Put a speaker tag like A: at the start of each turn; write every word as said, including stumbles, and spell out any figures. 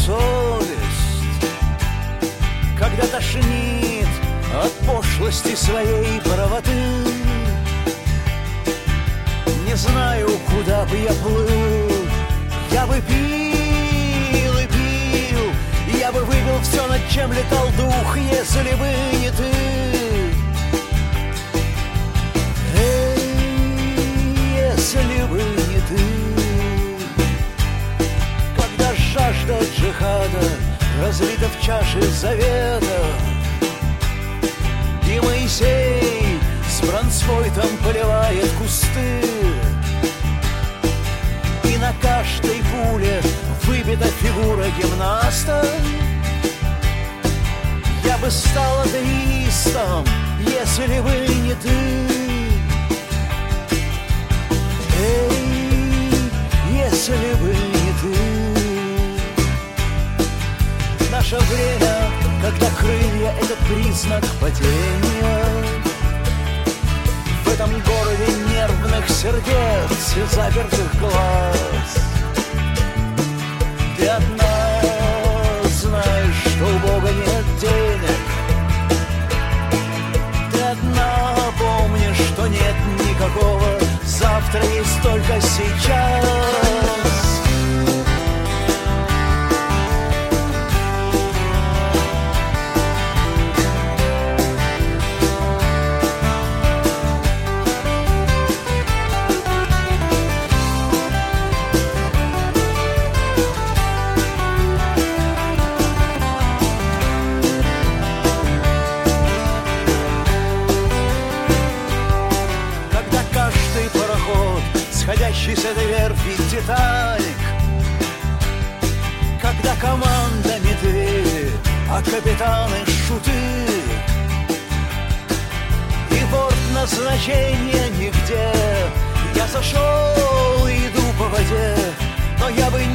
A: совесть, когда тошнит от пошлости своей правоты. Не знаю, куда бы я плыл, я бы пил и пил, я бы выпил все, над чем летал дух, если бы не ты. Эй, если бы не ты. Когда жажда джихада разлита в чаше завета, и Моисей с бронспойтом поливает кусты, и на каждой пуле выбита фигура гимнаста, я бы стал атеистом, если бы не ты. Эй, если бы не ты. Наше время, когда крылья — это признак падения, в этом городе нервных сердец и запертых глаз. Ты одна знаешь, что у Бога нет денег, ты одна помнишь, что нет никакого завтра, есть только сейчас. Сходящий с этой верфи Титаник, когда команда медведи, а капитаны шуты, и борт назначения нигде. Я зашел и иду по воде, но я бы